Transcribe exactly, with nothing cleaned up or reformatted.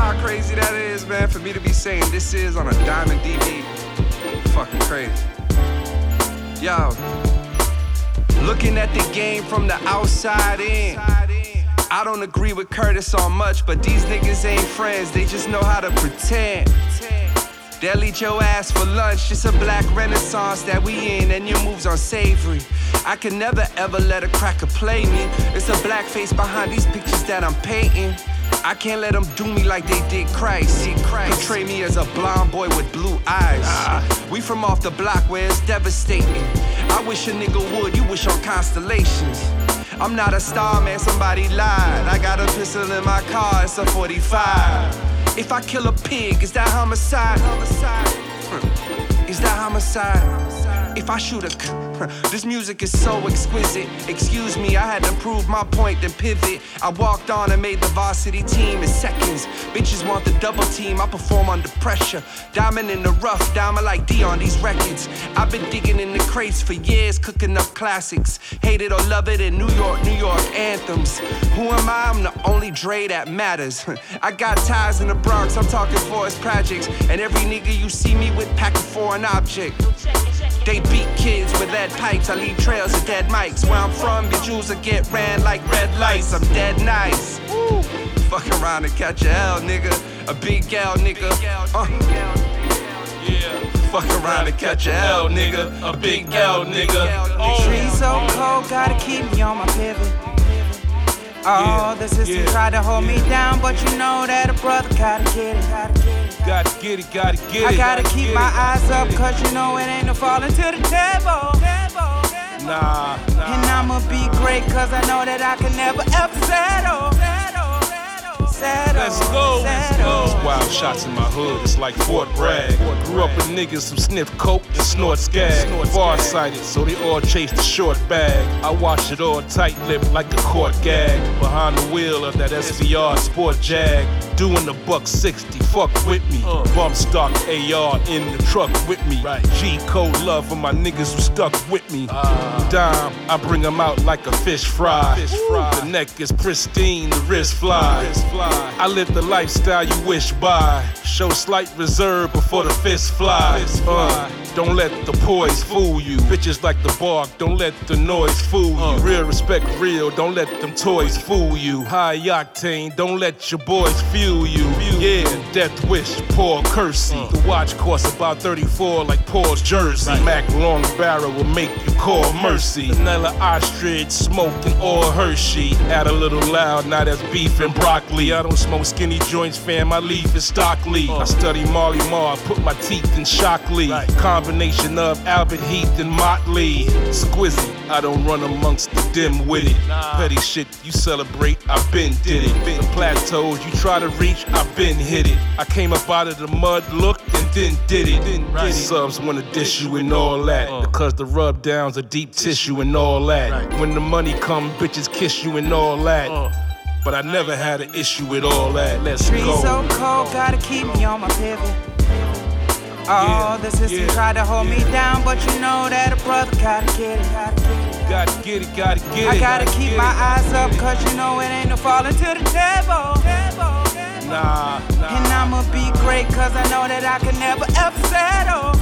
how crazy that is, man, for me to be saying this is on a Diamond D V. Fucking crazy. Yo, looking at the game from the outside in. I don't agree with Curtis on much, but these niggas ain't friends, they just know how to pretend. They'll eat your ass for lunch, it's a black renaissance that we in, and your moves unsavory. I can never ever let a cracker play me. It's a black face behind these pictures that I'm painting. I can't let them do me like they did Christ. See, Christ portray me as a blonde boy with blue eyes. Ah. We from off the block where it's devastating. I wish a nigga would, you wish on constellations. I'm not a star, man, somebody lied. I got a pistol in my car, it's a forty-five. If I kill a pig, is that homicide? Homicide. Is that homicide? If I shoot a c- this music is so exquisite. Excuse me, I had to prove my point, then pivot. I walked on and made the varsity team in seconds. Bitches want the double team, I perform under pressure. Diamond in the rough, diamond like D on these records. I've been digging in the crates for years, cooking up classics. Hate it or love it in New York, New York anthems. Who am I? I'm the only Dre that matters. I got ties in the Bronx, I'm talking forest projects. And every nigga you see me with pack a foreign object. They beat kids with lead pipes, I leave trails of dead mics. Where I'm from, your jewels will get ran like red lights. I'm dead nice. Woo. Fuck around and catch a L, nigga. A big L, nigga. Uh. Yeah. Fuck around and catch a L, nigga. A big L, nigga. Oh. Trees so cold, gotta keep me on my pivot. Oh, the system yeah. tried to hold yeah. me down, but you know that a brother gotta get it. Gotta get it. Gotta get it, gotta get it. I gotta, gotta keep my it. eyes up, cause you know it ain't no falling to the devil. Nah, nah. And I'ma be great, cause I know that I can never ever settle. Settle, let's go, let's go. Settle. Wild shots in my hood, it's like Fort Bragg. Grew up with niggas who sniff coke and snort skag. Far-sighted, so they all chase the short bag. I watch it all tight-lipped like a court gag. Behind the wheel of that S V R Sport Jag. Doing the buck sixty, fuck with me. Uh. Bump stock A R in the truck with me. Right. G-code love for my niggas who stuck with me. Uh. Dime, I bring them out like a fish fry. Fish fry. The neck is pristine, the wrist fly. Wrist fly. I live the lifestyle you wish by. Show slight reserve before the fist fly. Uh, don't let the poise fool you. Bitches like the bark, don't let the noise fool you. Real respect real, don't let them toys fool you. High octane, don't let your boys fuel you. Yeah, death wish, Paul Kersey. The watch costs about thirty-four like Paul's jersey. Mac long barrel will make you call mercy. Vanilla ostrich, smoking or Hershey. Add a little loud, now that's beef and broccoli. I don't smoke skinny joints, fam, my leaf is Stockley. I study Marley Marl, put my teeth in Shockley. Right. Combination of Albert Heath and Motley. Squizzy, I don't run amongst the dim-witted. Nah. Petty shit you celebrate, I been did it. Been the plateaus you try to reach, I been hit it. I came up out of the mud, looked and then did it. Then right. Subs wanna dish you and all that. Uh. Because the rub downs are deep tissue and all that. Right. When the money come, bitches kiss you and all that. Uh. But I never had an issue with all that. Let's Trees go. so cold, gotta keep me on my pivot. Oh, yeah, the system yeah, tried to hold yeah. me down, but you know that a brother gotta get it. Gotta get it, gotta get it. Gotta get it I gotta, gotta keep my it. eyes up, cause you know it ain't no falling to the devil. Nah, nah. And I'ma be great, cause I know that I can never ever settle.